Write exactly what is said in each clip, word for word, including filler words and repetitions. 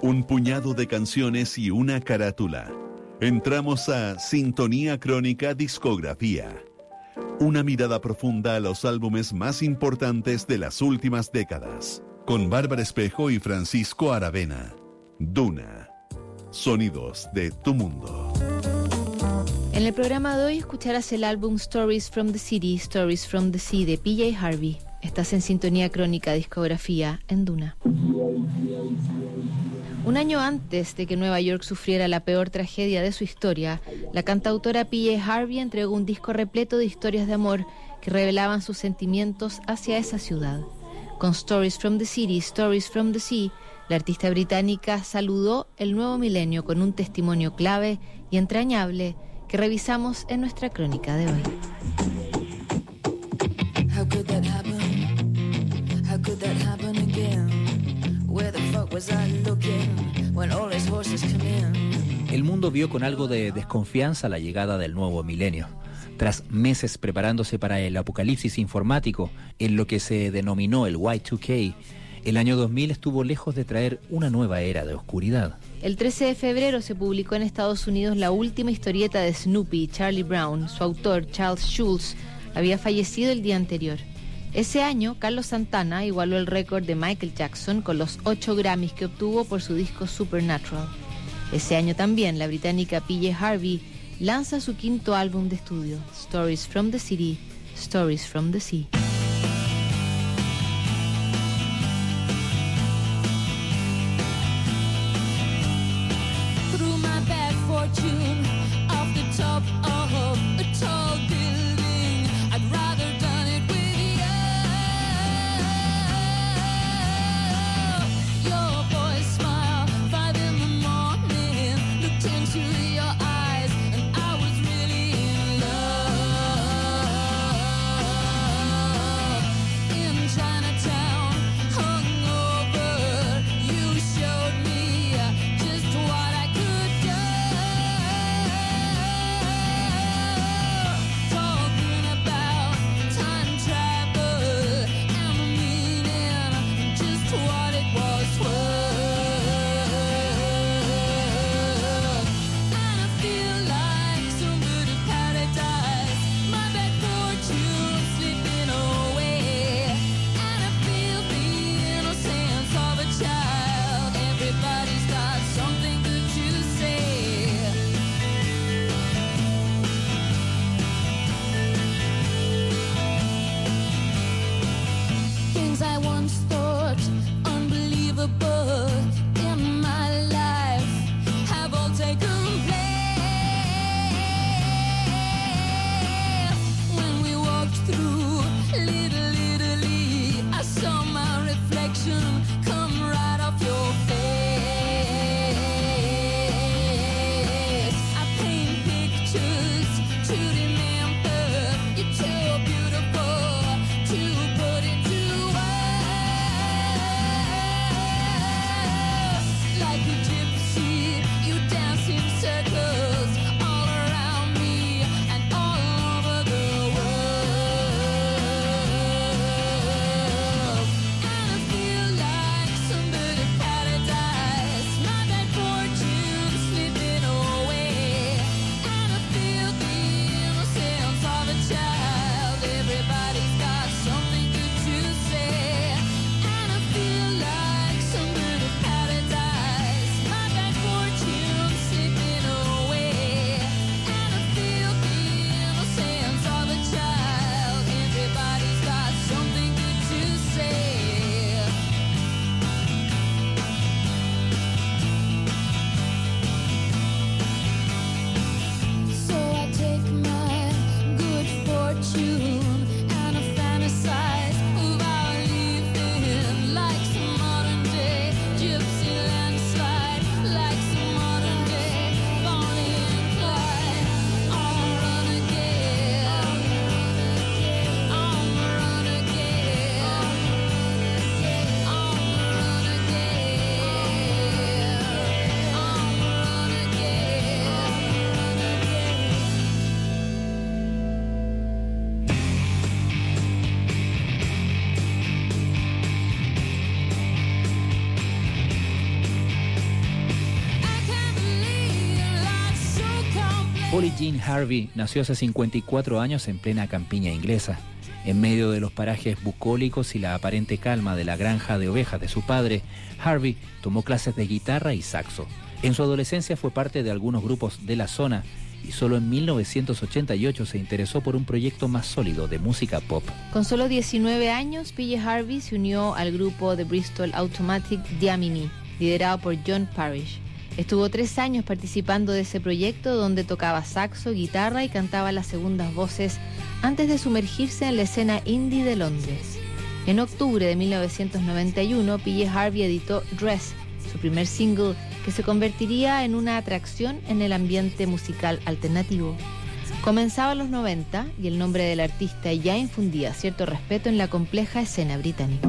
Un puñado de canciones y una carátula. Entramos a Sintonía Crónica Discografía. Una mirada profunda a los álbumes más importantes de las últimas décadas. Con Bárbara Espejo y Francisco Aravena. Duna. Sonidos de tu mundo. En el programa de hoy escucharás el álbum Stories from the City, Stories from the Sea de P J Harvey. Estás en Sintonía Crónica Discografía en Duna. Un año antes de que Nueva York sufriera la peor tragedia de su historia, la cantautora P J Harvey entregó un disco repleto de historias de amor que revelaban sus sentimientos hacia esa ciudad. Con Stories from the City, Stories from the Sea, la artista británica saludó el nuevo milenio con un testimonio clave y entrañable que revisamos en nuestra crónica de hoy. How could that happen? How could that happen again? Where the fuck was I looking when all his horses come in? El mundo vio con algo de desconfianza la llegada del nuevo milenio. Tras meses preparándose para el apocalipsis informático en lo que se denominó el Y dos K, el año dos mil estuvo lejos de traer una nueva era de oscuridad. El trece de febrero se publicó en Estados Unidos la última historieta de Snoopy, Charlie Brown. Su autor, Charles Schulz, había fallecido el día anterior. Ese año, Carlos Santana igualó el récord de Michael Jackson con los ocho Grammys que obtuvo por su disco Supernatural. Ese año también, la británica P J Harvey lanza su quinto álbum de estudio, Stories from the City, Stories from the Sea. Through my bad fortune, off the top of a tall building, I'd rather done it with you. Your boy's smile, five in the morning, looked into your eyes, and I was really in love. Polly Jean Harvey nació hace cincuenta y cuatro años en plena campiña inglesa. En medio de los parajes bucólicos y la aparente calma de la granja de ovejas de su padre, Harvey tomó clases de guitarra y saxo. En su adolescencia fue parte de algunos grupos de la zona y solo en mil novecientos ochenta y ocho se interesó por un proyecto más sólido de música pop. Con solo diecinueve años, P J Harvey se unió al grupo de Bristol Automatic Diamini, liderado por John Parrish. Estuvo tres años participando de ese proyecto donde tocaba saxo, guitarra y cantaba las segundas voces antes de sumergirse en la escena indie de Londres. En octubre de mil novecientos noventa y uno, P J Harvey editó Dress, su primer single, que se convertiría en una atracción en el ambiente musical alternativo. Comenzaban los noventa y el nombre del artista ya infundía cierto respeto en la compleja escena británica.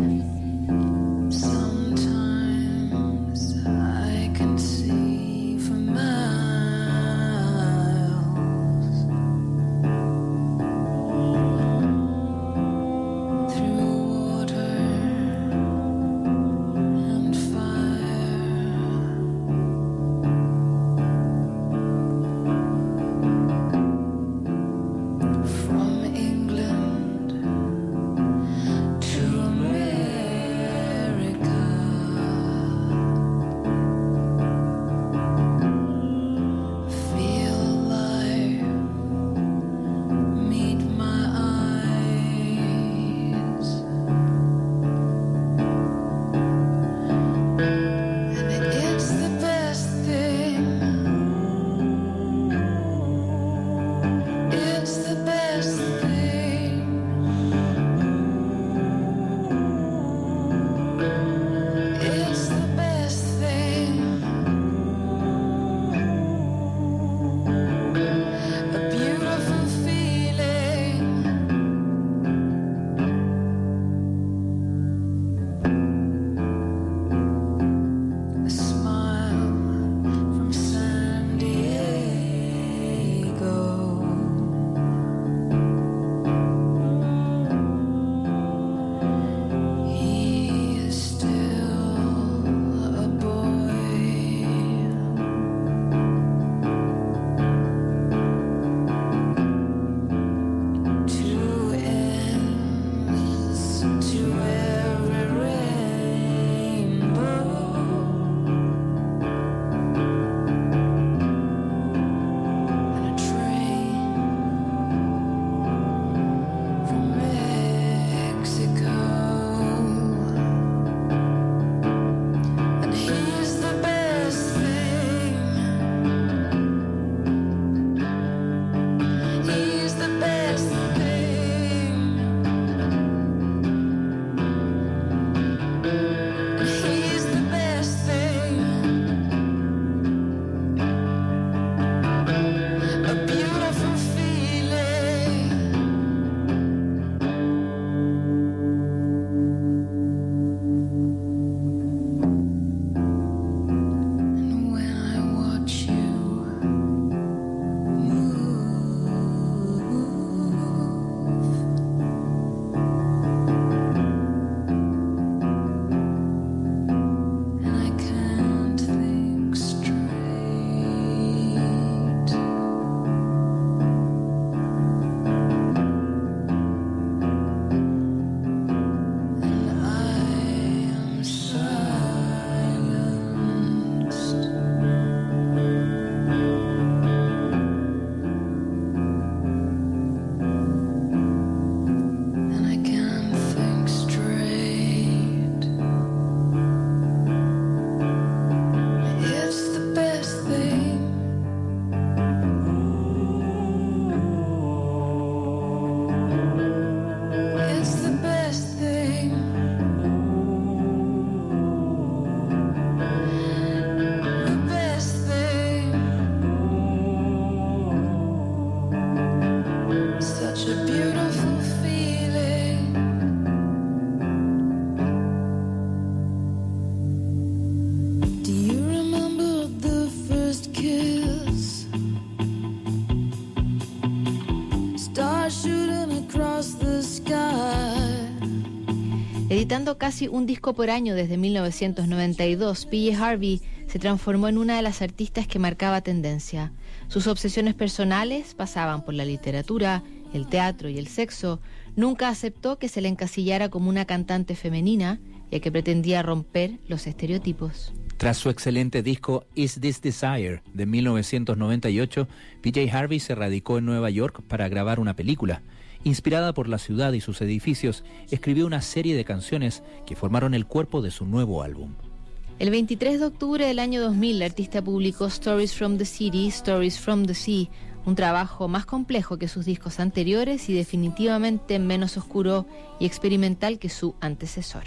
editando casi un disco por año desde mil novecientos noventa y dos, P J Harvey se transformó en una de las artistas que marcaba tendencia. Sus obsesiones personales pasaban por la literatura, el teatro y el sexo. Nunca aceptó que se le encasillara como una cantante femenina, ya que pretendía romper los estereotipos. Tras su excelente disco Is This Desire de mil novecientos noventa y ocho, P J Harvey se radicó en Nueva York para grabar una película. Inspirada por la ciudad y sus edificios, escribió una serie de canciones que formaron el cuerpo de su nuevo álbum. El veintitrés de octubre del año dos mil, la artista publicó Stories from the City, Stories from the Sea, un trabajo más complejo que sus discos anteriores y definitivamente menos oscuro y experimental que su antecesor.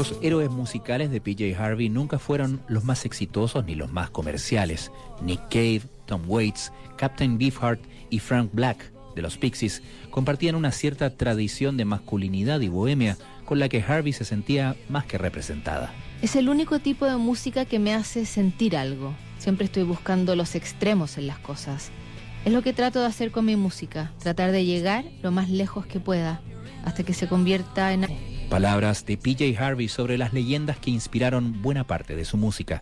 Los héroes musicales de P J Harvey nunca fueron los más exitosos ni los más comerciales. Nick Cave, Tom Waits, Captain Beefheart y Frank Black de los Pixies compartían una cierta tradición de masculinidad y bohemia con la que Harvey se sentía más que representada. Es el único tipo de música que me hace sentir algo. Siempre estoy buscando los extremos en las cosas. Es lo que trato de hacer con mi música, tratar de llegar lo más lejos que pueda, hasta que se convierta en... Palabras de P J Harvey sobre las leyendas que inspiraron buena parte de su música.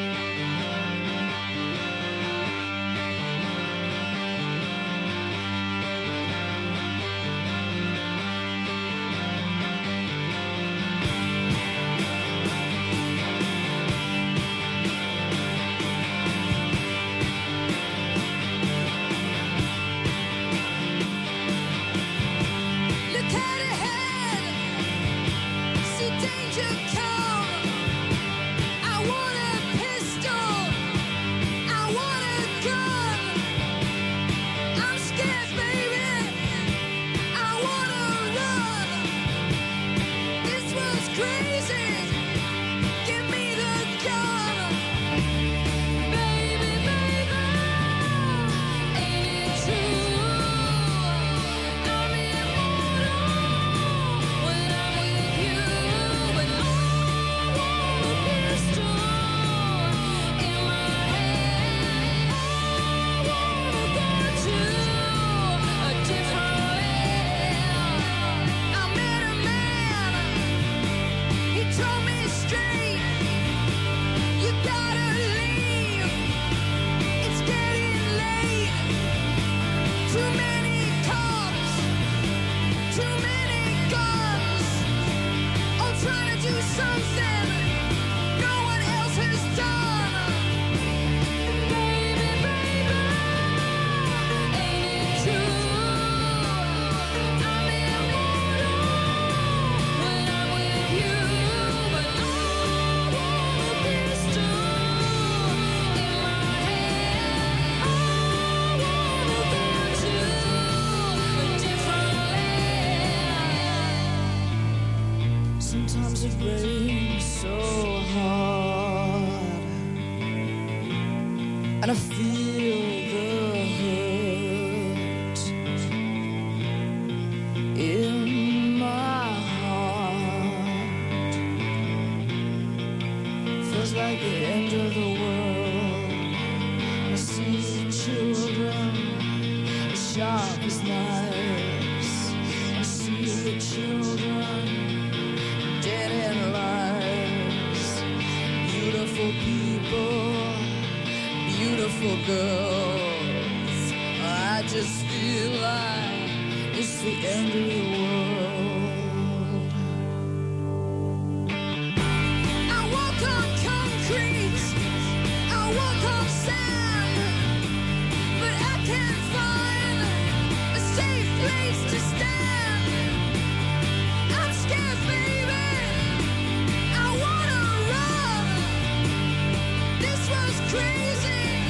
And I feel the hurt in my heart. Feels like the end of the world. I see children as sharp as knives. I see the children dead in lives. Beautiful people, beautiful girls. I just feel like it's the end of the world. I walk on concrete, I walk on sand, but I can't find a safe place to stand. I'm scared, baby, I wanna run. This was crazy.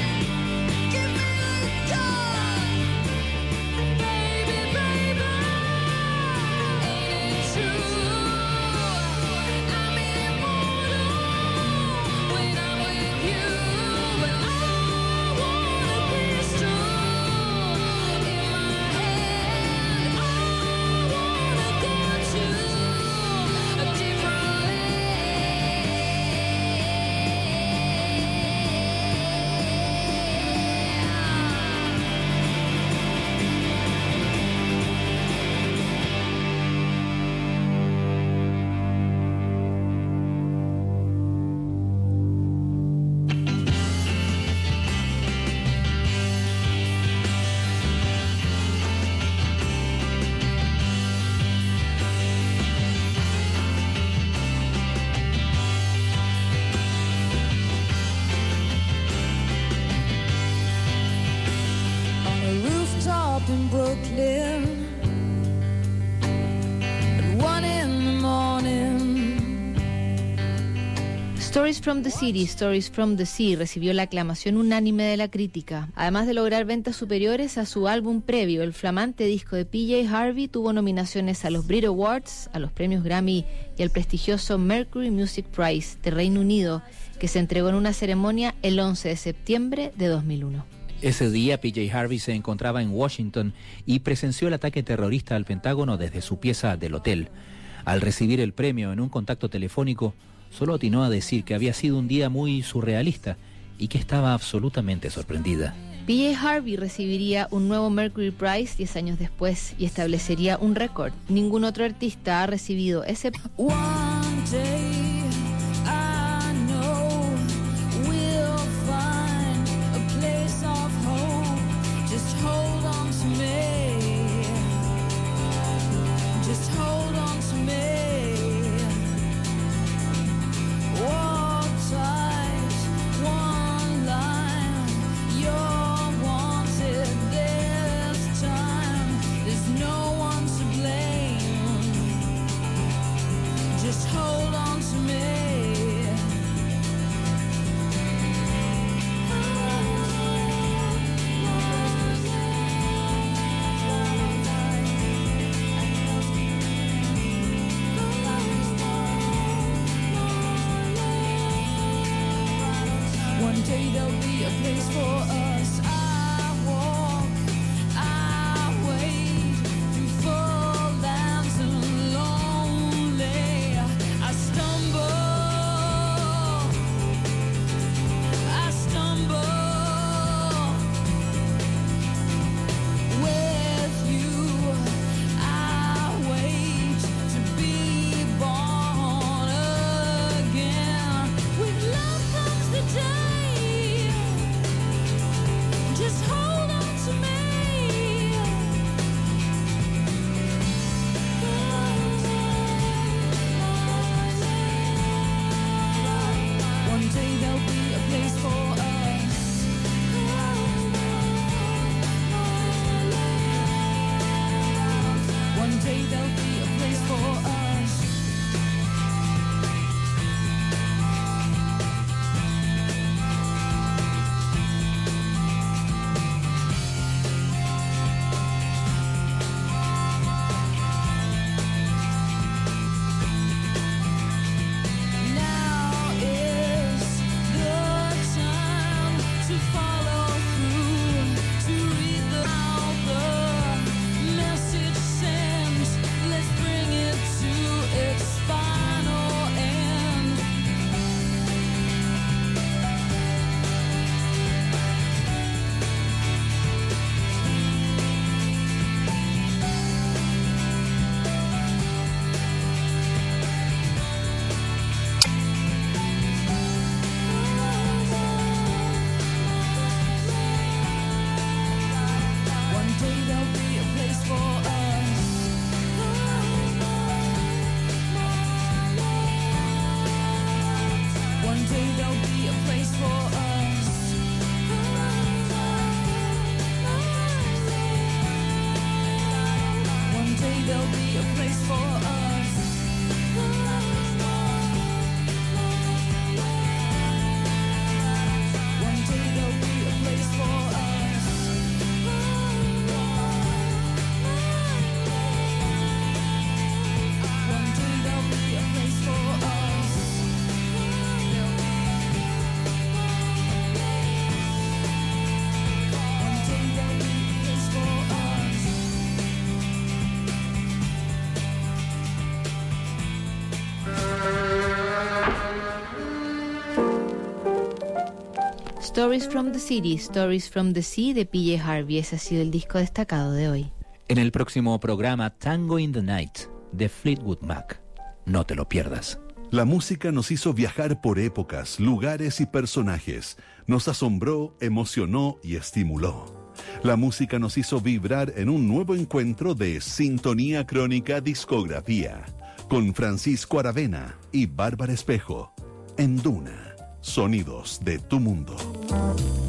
In Brooklyn at one in the morning. Stories from the City, Stories from the Sea recibió la aclamación unánime de la crítica. Además de lograr ventas superiores a su álbum previo, el flamante disco de P J Harvey tuvo nominaciones a los Brit Awards, a los premios Grammy y al prestigioso Mercury Music Prize de Reino Unido, que se entregó en una ceremonia el once de septiembre de dos mil uno. Ese día P J Harvey se encontraba en Washington y presenció el ataque terrorista al Pentágono desde su pieza del hotel. Al recibir el premio en un contacto telefónico, solo atinó a decir que había sido un día muy surrealista y que estaba absolutamente sorprendida. P J Harvey recibiría un nuevo Mercury Prize diez años después y establecería un récord. Ningún otro artista ha recibido ese. One day I know we'll find a place of hope. Just hold on to me. Just hold on to me. Walk tight, one line. You're wanted this time. There's no one to blame. Just hold on to me. One day there'll be a place for us. I walk, I wait through full lands and lonely. I stumble, I stumble with you. I wait to be born again. With love comes the day. Just hold on to me. One day there'll be a place for us. One day there'll be a place for us. Now is the time to follow through, to read the, out the message sent. Let's bring it to its final end. One day there'll be a place for us. One day there'll be a place for us. One day there'll be a place for us. One day there'll be a place for us. One day there'll be a place for us. One day there'll be a place for us. Stories from the City, Stories from the Sea de P J Harvey. Ese ha sido el disco destacado de hoy. En el próximo programa Tango in the Night de Fleetwood Mac. No te lo pierdas. La música nos hizo viajar por épocas, lugares y personajes. Nos asombró, emocionó y estimuló. La música nos hizo vibrar en un nuevo encuentro de Sintonía Crónica Discografía, con Francisco Aravena y Bárbara Espejo, en Duna, sonidos de tu mundo.